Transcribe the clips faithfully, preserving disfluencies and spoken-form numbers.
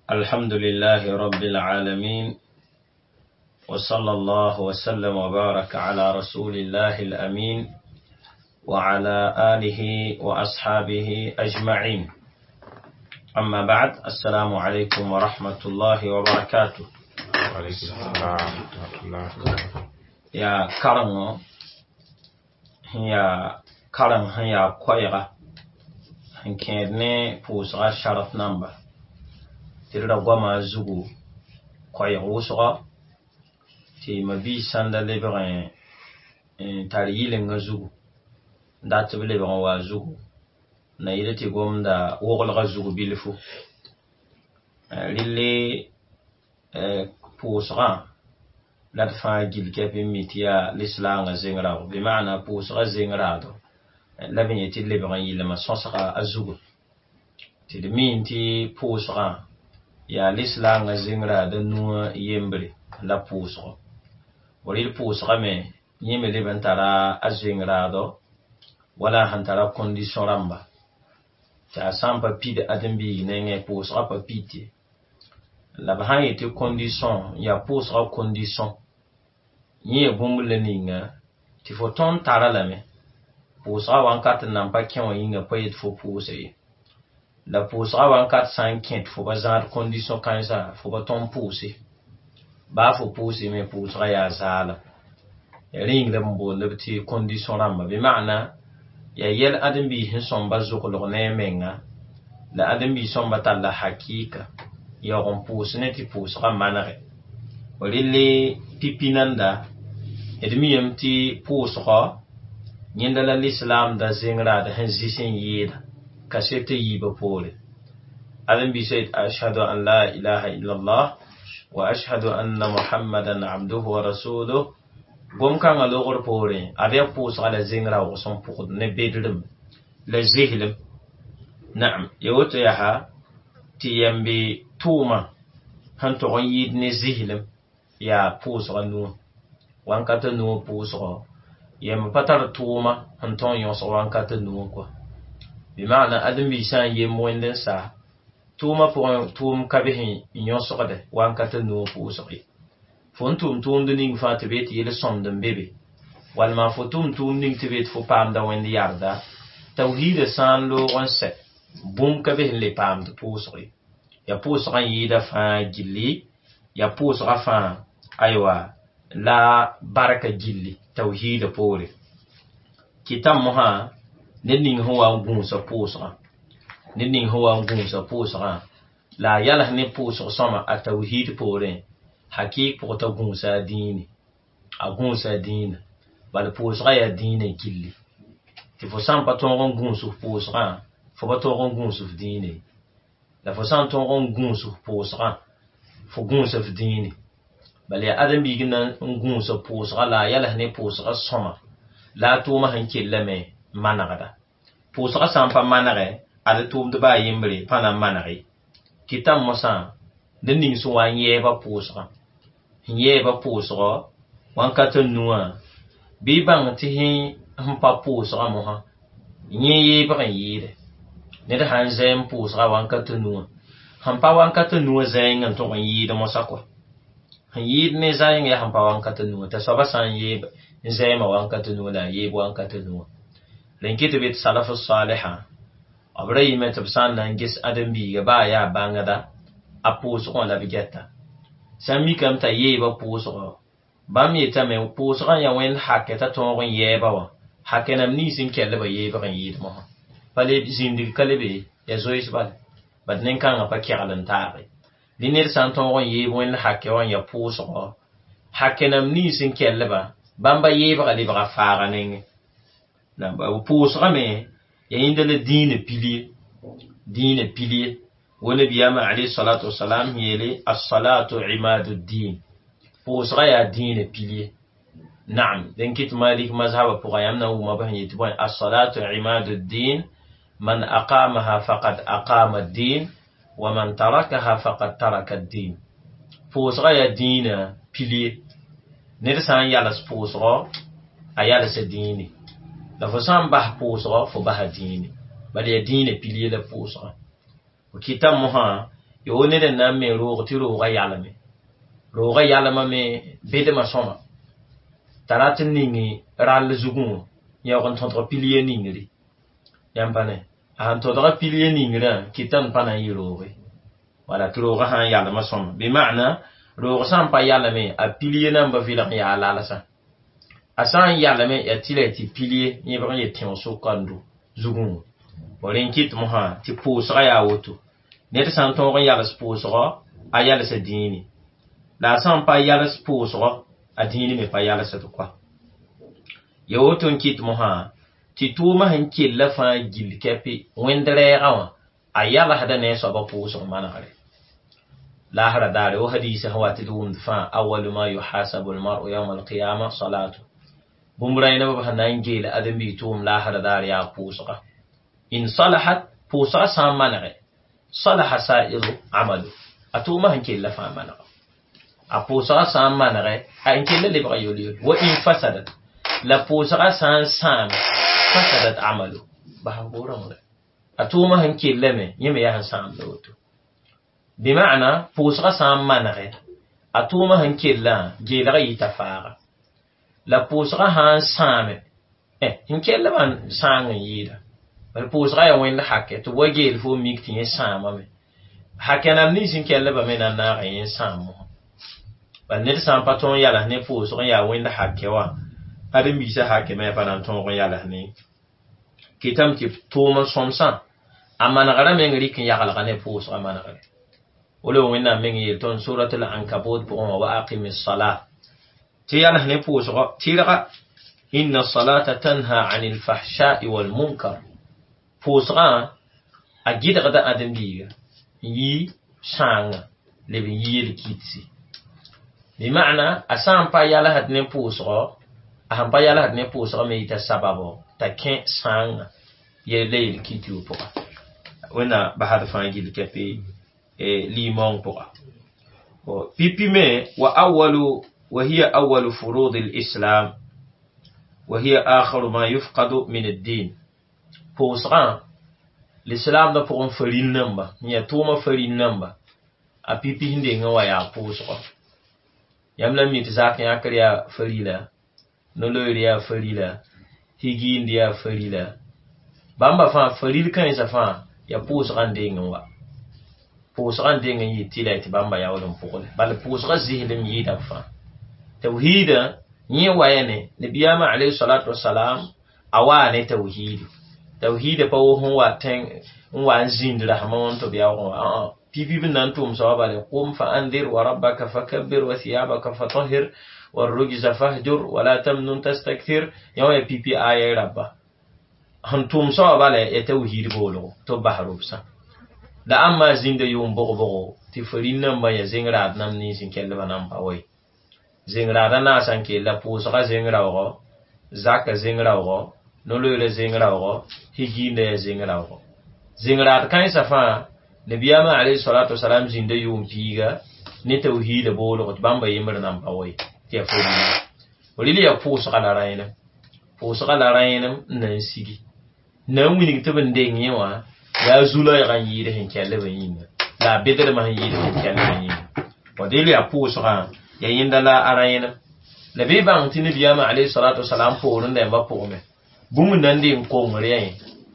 الحمد لله رب العالمين وصلى الله وسلم وبارك على رسول الله الأمين وعلى آله وأصحابه أجمعين. أما بعد، السلام عليكم ورحمة الله وبركاته. وعليكم السلام ورحمة الله وبركاته. يا كرم يا كرم يا قويرة هنكيدني بوسغا شرط نمبر تيرا غوما زوغو قويرة وسغا تي مبي ساندا لبرين تاريلي نزوغو دات بلبرين وازوغو na yile ti gomda wogolga zugu bilfu lille pusra la fa gil kepi mitia l'islam zingra bi maana pusra zingra do la bin yiti le ban yile ma sonsa azugu ti de minti pusra ya l'islam zingra de nu yembre la pusra wali pusra me yeme le ban tara azingra do wala hantara condition ramba ta sampa pide adambi nenge posra pa piti la ba yete condition ya posra condition ni bumle ninga ti foton tarala me posra wan kat nan pa kyan yinga pa yet fo pose la posra wan kat san kent fo bazar condition kansa fo ba ton pose ba fo pose me posra ya zala ring le mbo le ti condition ramba bi maana ya yel adam bi hin son ba zokolo ne menga la adam bi son batalla hakika ya gon pusne ti pusra manare walille pipinanda edmi yamti pusra nyinda la l'islam da zingra da hin zisin yida kasete yiba pole adam bi said ashhadu an la ilaha illa allah wa ashhadu anna muhammadan abduhu wa rasuluhu gom kanga logor pore avec pous ala zingra wa son pour ne bedrum le zihlim na'am yawto yaha tiyambi tuma hanto on yid ne zihlim ya pous ranu wan kata no pous ro yam patar tuma hanto yon so wan kata no ko bi maana adam bi san yem wenden sa tuma pour tum kabihin yon so de wan kata no pous ri fontum tum ning fa tibet yele sondem bebe wal ma fotum tum ning tibet fo pam da wendi yarda tawhid san lo onse bum ka be le pam de posri ya posra yida fa gilli ya posra fa aywa la baraka gilli tawhid pore kitam moha ning huwa ngun sa posra ning huwa ngun sa posra la yala ne posra sama at tawhid pore hakik pour ta gunsa dini a gunsa dini bal posra ya dini killi ti fo sam pa ton gunsu posra fo ba ton gunsu dini la fo sam ton gunsu posra fo gunsa dini bal ya adam bi gina gunsa posra la yala ne posra soma la to ma han killa me managada posra sam pa manare ala tum de ba yimbre pana manare kitam mosa de ning so wan yeba posra yeba posra wan katan nuwa bi bang ti hin hampa posra mo ha nye yeba kan yide ne da han zem posra wan katan nuwa hampa wan katan nuwa zayin an to kan yide mo sakwa han yide ne zayin ya hampa wan katan nuwa ta saba san yeba zema wan katan nuwa la yeba wan katan nuwa len kitibit salafus salihah abrai met bsan nan gis adam bi ga ba ya bangada aposra la bigetta sami kam ta yeba posra bam yeta me posra ya wen haketa ton yeba wa hakenam ni sin kelle ba yeba kan yid mo pale zindi kalebe ya zois bal bad nen kan pa kyalan taare dinir san ton yeba wen hakke wan ya posra hakenam ni sin kelle ba bamba yeba ga libra fara nen na ba posra me ya indele dine pilier dine pilier ونبي ما عليه الصلاة والسلام يلي الصلاة عماد الدين بوسغا يا دين بيلي نعم دنكت مالك مذهب بغيامنا وما بهن يتبون الصلاة عماد الدين من أقامها فقد أقام الدين ومن تركها فقد ترك الدين بوسغا يا دين بيلي نرسان يالس بوسغا أيالس ديني لفسان به بوسغا فبه ديني بل يا دين بيلي لبوسغا وكتاب مها yo ne den na me ro ti ro ga yalame ro ga yalama me bede ma soma tarat ningi ral zugun ya kon tonto pilier ningri yampane an to dra pilier ningra kitan pana yiro wala tro ga han yalama soma bi maana ro sam pa yalame a pilier namba vila ya la sa asan yalame ya tileti pilier ni ba ye tin so kandu zugun bolen kit mo ha ti pusra ya woto ne ta san ton ya las pusra a ya las dini la san pa ya las pusra a dini me pa ya las to kwa ya woto kit mo ha ti tuma han killa fa gil kepi wendere awa a ya la hada ne so ba pusra mana hare la hara dare o hadisi hawati dum fa awwal ma yuhasabu al mar'u yawm al qiyamah salatu bumrayna ba hanan gil adam bi tum la hara dare ya pusra in salahat pusra sam manare صلح سائر عمله أتوما هنك إلا فامنا أبوسرا سام منغي هنك إلا اللي بغي يوليو وإن فسدت لبوسرا سام سام فسدت عمله بحبورا مغي أتوما هنك إلا مي يمي يهن سام لوتو بمعنى بوسرا سام منغي أتوما هنك إلا جيلغي يتفاغ لبوسرا هان سام إيه هنك إلا من سام ييدا bal pusra ya wenda hakke to wagel fo mikti yen sama me hakke nam ni sin kelle ba mena na yen samo bal ne sam paton yala ne pusra ya wenda hakke wa adam bi sa hakke me pa nan ton yala ne kitam ki toma somsa amana gara me ngri kin yakal kana pusra amana gara wala wenda me ngi ton suratul ankabut po wa aqimis salat ti yala ne pusra tira inna salata tanha anil fahsha'i wal munkar pusra a gidra da adam biga yi shanga le bi yi kitsi bi maana asan pa yala hat ne pusra aham pa yala hat ne pusra me ita sababo ta ken sanga ye le kitu poka wana bahad fa gil kafi e limon poka o pipi me wa awwalu wa hiya awwalu furud al-islam wa hiya akhiru ma yufqadu min ad-din pusra l'islam da pour un farin namba ni atoma farin namba a pipi hinde ngawa ya pusra yamla mi tizak ya kriya farila no loria farila higi india farila bamba fa faril kan sa fa ya pusra de ngawa pusra de ngi tila ti bamba ya wala pokole bal pusra zihlim yi da fa tauhida ni wayane nabiyama alayhi salatu wassalam awane tauhid tauhid pa wo hon wa ten wa zindira hamon to biya wo a pipi bin nan tum so bale qum fa andir wa rabbaka fakabbir wa thiyabaka fatahhir war rujza fahjur wa la tamnun tastakthir yawa pipi aya rabba han tum so bale e tauhid bolo to bahrubsa da amma zinda yum bogo bogo ti farin nan ba ya zingra nam ni sin kelle banam pa wai zingra na san ke la pusra zingra wo zaka zingra wo nolo le zingra wo higi ne zingra wo zingra kan sa fa nabiyama alayhi salatu wasalam zinda yum piga ni tauhid bolo ko bamba yimr nan pa wai ti afodi wali ya pusra la rayna pusra la rayna nan sigi nan wini to bende nyewa ya zula ya kan yire hen kelle bayin la bedere ma yire hen kelle bayin wadili ya pusra ya yinda la arayna nabi ban tini biyama alayhi salatu wasalam po runda ba po me bumun nan din ko ngore yin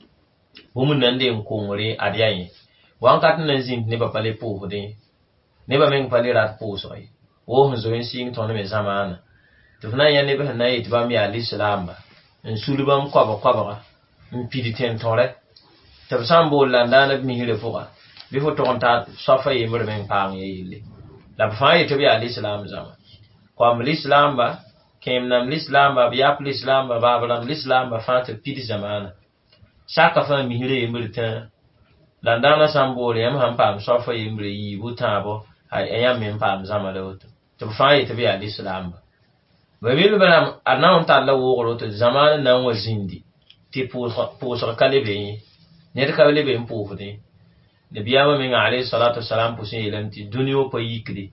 bumun nan din ko ngore adiya yin wan kat nan zin ne ba pale po hode ne ba men pale rat po so ai wo hun zo yin sing ton me zamana to fana ya ne ba na yi ba mi alayhi salam ba en sulubam ko ba ko ba en piditen tore tabsambo landana mi hire fuqa bi fo tonta safa yimre men pang yele la fa yi to bi alayhi zama kwa l'islam ba kem nam l'islam ba biya l'islam ba ba ba l'islam ba fa te pidi zamana saka fa mi hire yimrita landana sambole yam ham pam safa yimre yi butabo ay ayam men pam zama do to fa yi to bi l'islam ba ba bi ba anan ta la wo to zamana nan wazindi ti pour pour kalebe ne ka lebe mpo fudi nabiyama min alayhi salatu wassalam pusin ilanti duniyo pa yikri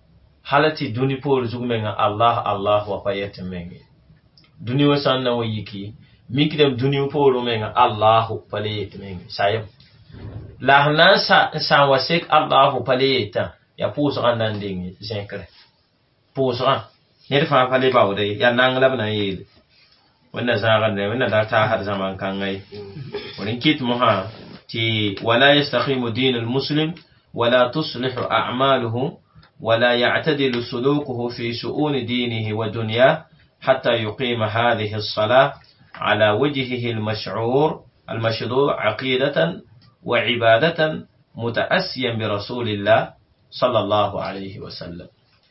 halati duni por zugmenga Allah Allah wa payetem mengi duniyo sanna wa yiki mikdem duniyo por menga Allah payetem mengi sayam la hanan sa sa wasik Allahu paleta ya pusra nan dingi zenkre pusra ne fa pale bawde ya nang labna yele wannan zagan ne wannan da ta har zaman kan ngai wurin kit muha ti wala yastaqimu dinul muslim wala tuslihu a'maluhu ولا يعتدل سلوكه في شؤون دينه ودنياه حتى يقيم هذه الصلاة على وجهه المشعور المشروع عقيدة وعبادة متأسيا برسول الله صلى الله عليه وسلم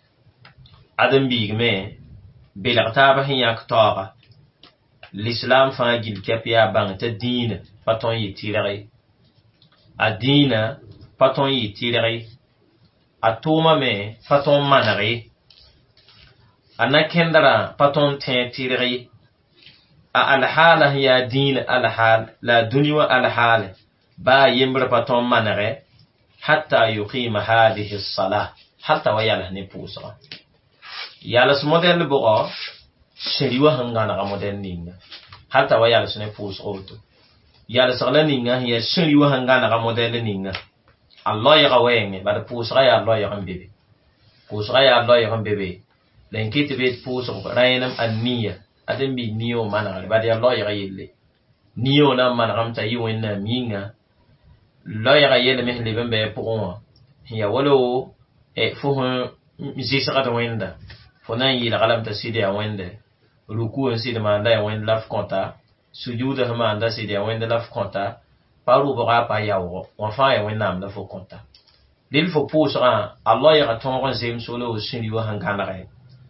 عدم بيغمي بلغتابه يكتاغ الإسلام فاجل كبيا بانت الدين فتون يتيرغي الدين فتون يتيرغي atoma me faton manari anakendara faton tentiri a alhala ya din alhal la dunya alhal ba yimra faton manare hatta yuqima hadhihi as-salah hatta wayala ne pusa yala su model bo sheriwa hangana ga model ninga hatta wayala su ne pusa oto yala sagla ninga ya sheriwa hangana ga model ninga Allah ya gawenge bada pusra ya Allah ya gambebe pusra ya Allah ya gambebe len kiti bet pusra rainam anniya adin bi niyo mana bada ya Allah ya gayelle niyo na mana gamta yiwen na minga la ya gayelle mehle bembe pour ya walo e fuhu zisra da wenda fona yi la galam ta sidi ya wende ruku en sidi manda ya wenda laf konta sujuda ma anda sidi ya wenda laf konta paru boga pa yawo wa fa ya wenam da fo konta lil fo pusra Allah ya ton zem solo sini wa hangana re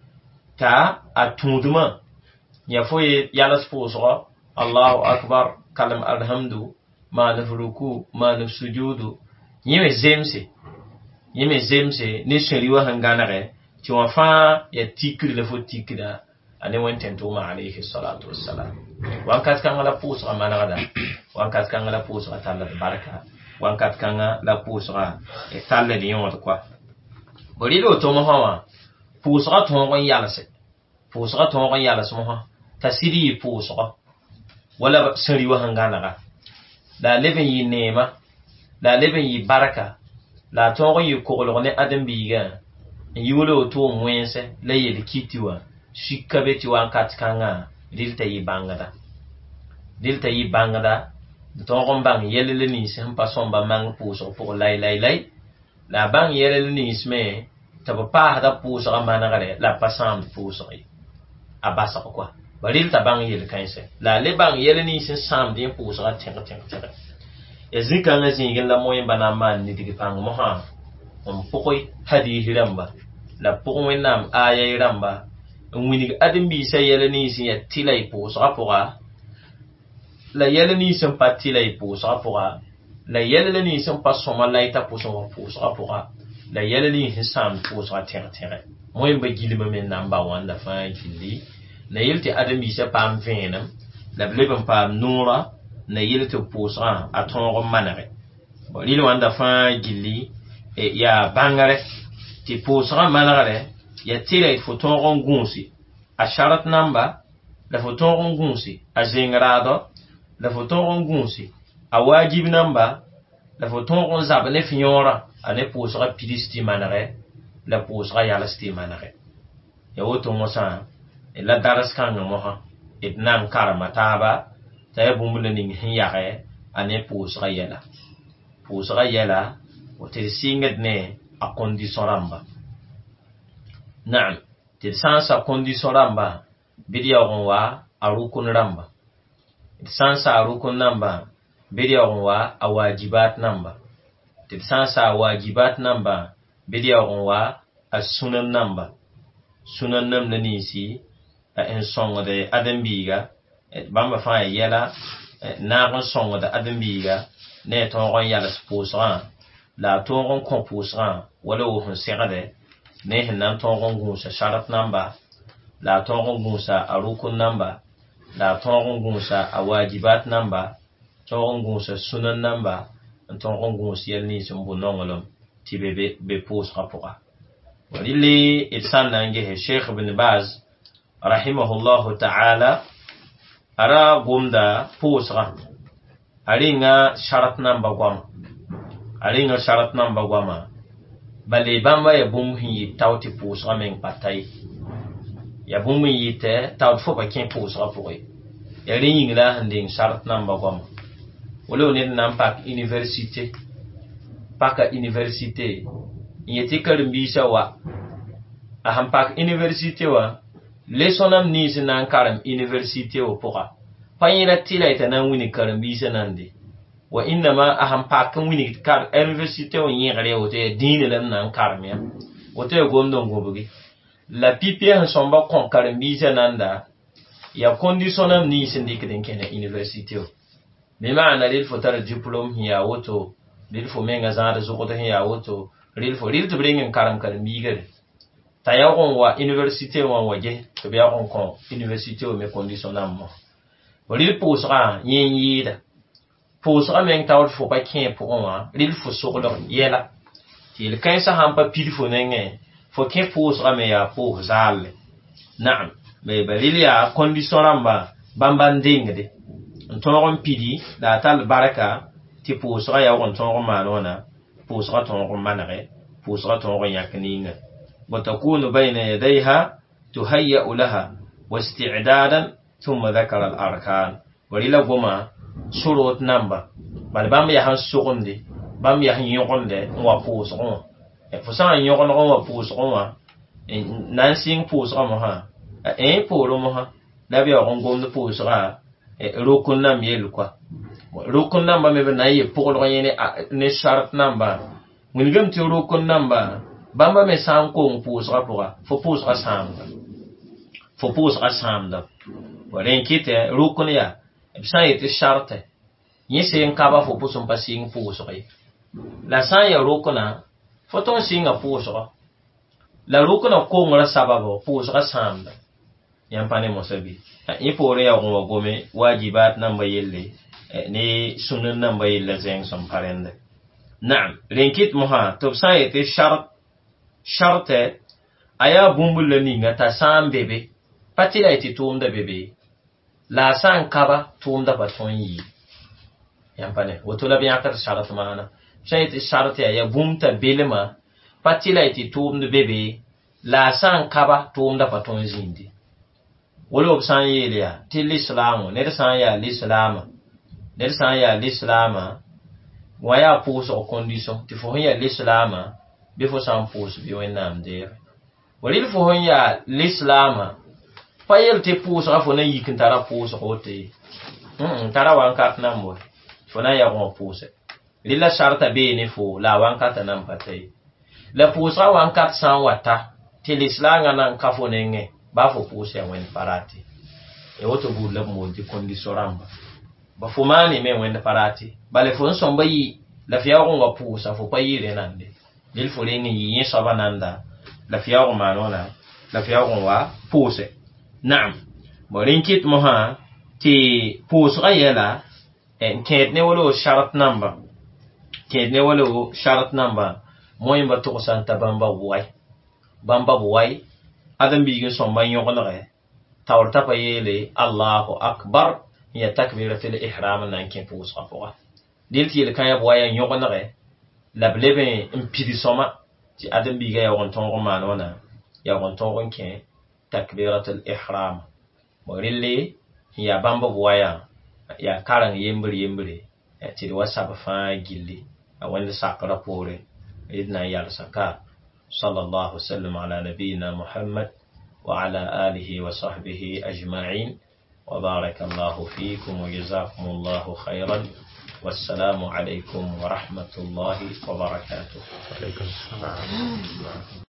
ta atunduma ya fo ya las pusra Allahu akbar kalam alhamdu ma na ruku ma na sujudu yime zemse yime zemse ni sini wa hangana re ti wa fa ya tikri le fo tikida ane wenten to ma alayhi salatu wassalam wankat kan la pusra manada wankat kan la pusra talla baraka wankat kan la pusra e talla ni yon quoi bori do to mo hawa pusra to ngon yalase pusra to ngon yalase mo ha tasiri pusra wala sari wa hangana ga da leben yi nema da leben yi baraka la to ngon yi ko lo ne adam biga yulo to mwense la yel kitiwa shikabe ti wankat kan dilta yi bangada dilta yi bangada tongon bang yelele ni sem pason ba mang puso pour lay lay lay la bang yelele ni sme taba pa da puso amana gare la pasam puso yi abasa quoi ba dilta bang yel kainse la le bang yelele ni sem sam din puso ga tenga tenga tenga ezika nga zingin la moyen bana man ni digi pang mo ha on pokoi hadi hiramba la pokoi nam aya hiramba wini adam bi sai yele ni sin ya tilai po so apora la yele ni sin pa tilai po so apora la yele ni sin pa so malaita po so po so apora la yele ni hisam po so ter ter moy ba gilima men namba wanda fa gilli na yelti adam bi sai pam venam la blebam pam nura na yelti po so a tongo manare bo lilo wanda fa gilli e ya bangare ti po so manare ya tira foton gunsi a sharat namba la foton gunsi a zingrado la foton gunsi a wajib namba la foton zabne finyora ane posra pidisti manare la posra ya lasti manare ya woto mosa e la daras kan mo ha itnam karama taba tay bumbule ning hiyare ane posra yela posra yela wote singet ne a condition ramba نعم تلسانسا كونديسون رامبا بيديا غوا اروكون رامبا تلسانسا اروكون نامبا بيديا غوا اواجبات نامبا تلسانسا واجبات نامبا بيديا غوا السنن نامبا سنن نام نيسي ان سونغ دي ادم بيغا بامبا فا يلا ناغن سونغ دي ادم بيغا ne tongon yala sposran la tongon komposran wala wo hun segade ne hinan tongon gunsa sharat namba la tongon gunsa arukun namba la tongon gunsa awajibat namba tongon gunsa sunan namba tongon gunsa yelni sumbu nongolom tibebe be pos rapora walili itsan nange he Sheikh Ibn Baz rahimahullahu ta'ala ara gumda posra aringa sharat namba gwam aringa sharat namba gwama bale bamba ya bum hi tawti pusra men patay ya bum yite tawt fo ba kin pusra poe ya ringa la handing sharat namba gwama wala ne nan pak université paka université yeti karmbisa wa aham pak université wa lesonam ni sinan karam université o poka payira tila ita nan wini karmbisa nande wa inna ma aham pak wini kar université o yigre o te dine lam nan karmia o te gondon gobugi la pipi han somba kon karmbisa nanda ya conditionnam ni sindikden kene université o me maana lil fotar diplôme hiya woto lil fo menga zara zuqota hiya woto lil fo lil to bringen karam karmbigere tayagon wa université wa waje to biya kon kon université o me conditionnam mo lil posra yin yida posra men tawt fo pa kin pour wa lil fo sokolo yela til kansa hampa pil fo nenge fo kin posra me ya po zalle na'am me balil ya conditionnam ba bamban dingde ntoron pidi la tal baraka ti posra ya won ton manona posra ton manare posra ton yakninga وتكون بين يديها تهيأ لها واستعدادا ثم ذكر الأركان وليلا بما شروط نمبر بل بام يهان سوغندي بام يهان يغندي وپوسغون فسان يغن وپوسغون نانسين پوسغون ها اين پولو مها لابي غونغوم پوسغا ركن نم يلكوا ركن نمبر مبه ناي پولو يني ne شرط نمبر من gam ti rukun namba bamba me sam ko pusra pura fo pusra samda fo pusra samda walen kite rukun ya bisan yete sharte yese en kaba fo pusum pasing pusra la san ya rukuna fo ton singa pusra la rukuna ko ngara sababo pusra samda yampane mosabi yi pore ya ko gome wajibat namba yelle ni sunan namba yelle zeng som parende na'am renkit moha to san yete shart sharte aya bumbul ni ngata sam bebe patila iti tumda bebe la san kaba tumda baton yi yampane wotola biya tar sharat mana shayiti sharte aya bumta belema patila iti tumda bebe la san kaba tumda baton zindi wolo obsan yelia til islam ne san ya l'islam ne san ya l'islam waya pose o condition ti fo ya l'islam be fo san pose bi wenam de walil fo ya l'islam payel te pose afo na yikin tara pose hote hmm tara wan kat nambo fo na ya gon pose lilla sharta be ne fo la wan kat nam patay la pose wan kat san wata ti l'islam nan kafo nenge ba fo pose ya wen parati e woto bu la mo di condition ramba ba fo mani me wen parati bale fo son bayi la fiyago nga pusa fo payire nande dil fo lengi yin sabananda la fiyago manona la fiyago wa puse na'am borinkit moha ti pusa yela en ket ne wolo sharat number ket ne wolo sharat number moy ba to santa bamba way bamba way adam bi ge son ban yogole tawrta payele Allahu akbar ya takbiratul ihram nan ken pusa fo dilti le kaya boya nyogonnare la blebe impidi soma ti adam bi ga yawan tongo manona yawan tongo ke takbiratul ihram morille ya bamba boya ya karang yembri yembri ti whatsapp fa gilli awanda sakara pore idna ya saka sallallahu sallam ala nabiyina muhammad wa ala alihi wa sahbihi ajma'in wa barakallahu fikum wa jazakumullahu khairan. والسلام عليكم ورحمة الله وبركاته. وعليكم السلام.